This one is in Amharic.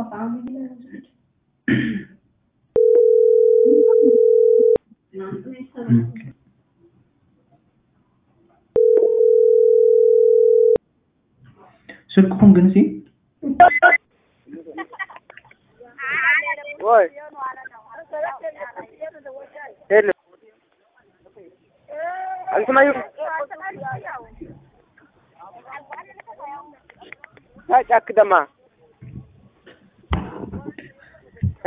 ስልኩን ግን እዚህ ወይ ሄሎ አልሰማዩ ታጫክ ደማ